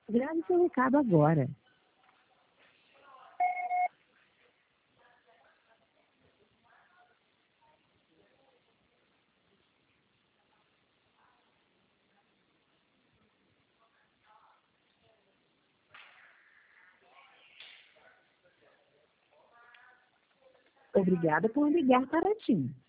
Grave seu recado agora. Obrigada por ligar para a TIM.